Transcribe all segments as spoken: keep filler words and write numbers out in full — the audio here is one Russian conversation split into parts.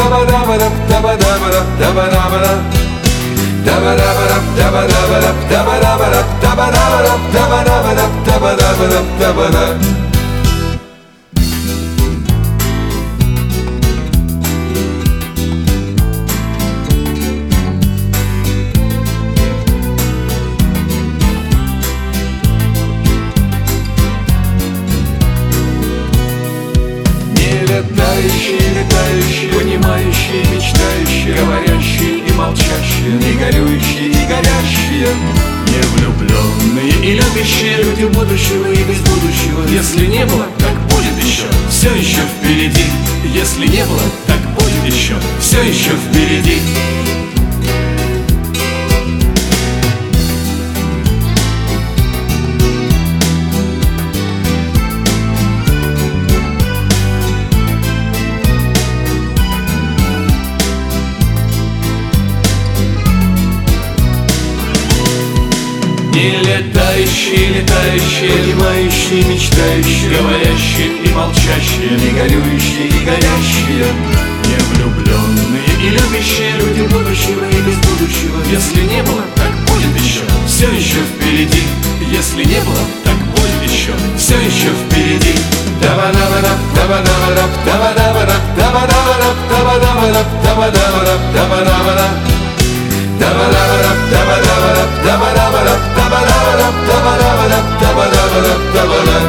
Летающие, летающие, понимающие, мечтающие, говорящие и молчащие, не горюющие и горящие, не влюбленные и любящие люди будущего и без будущего. Если не было, так будет еще, все еще впереди. Если не было, так будет еще, все еще впереди. Не летающие, летающие, понимающие, мечтающие, говорящие и молчащие, не горюющие и горящие, не влюбленные и любящие люди будущего и без будущего. Если не было, так будет еще, все еще впереди. Если не было, так будет еще, все еще впереди. Таба-даба-даб, таба-даба-даб, таба-даба-даб, таба-даба-даб, таба-даба-даб, таба-даба-даб, таба-даба-даб. Таба-даба-даб, таба-даба-даб, таба-даба-даб, таба-даба-даб, таба-даба-даб, таба-даба-даб, таба-даб.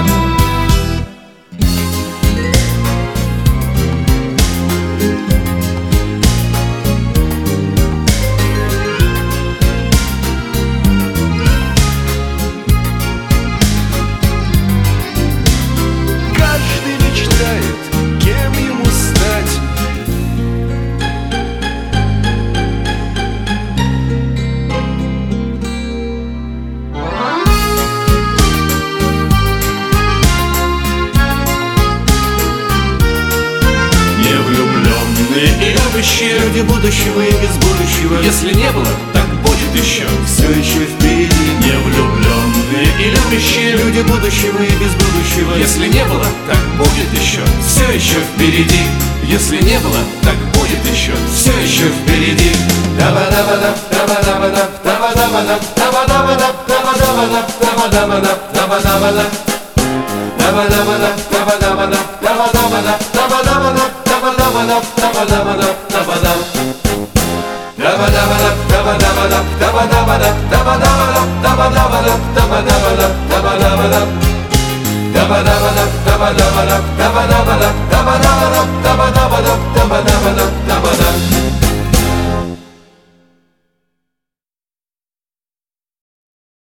Каждый мечтает, кем ему стать. И любящие люди будущего и без будущего. Если не было, так будет еще, все еще впереди. Не влюбленные и любящие люди будущего и без будущего. Если не было, так будет еще, все еще впереди. Если не было, так будет еще, все еще впереди. Таба-даба-даб, таба-даба-даб, таба-даба-даб, таба-даба-даб, таба-даба-даб, таба-даба-даб, таба-даба-даб. Таба-даба-даб, таба-даба-даб, таба-даба-даб, таба-даба-даб, таба-даба-даб, таба-даба-даб, таба-даб. Таба-даба-даб, таба-даба-даб, таба-даба-даб, таба-даба-даб, таба-даба-даб, таба-даба-даб, таба-даба-даб. Таба-даба-даб, таба-даба-даб, таба-даба-даб, таба-даба-даб, таба-даба-даб, таба-даба-даб, таба-даб.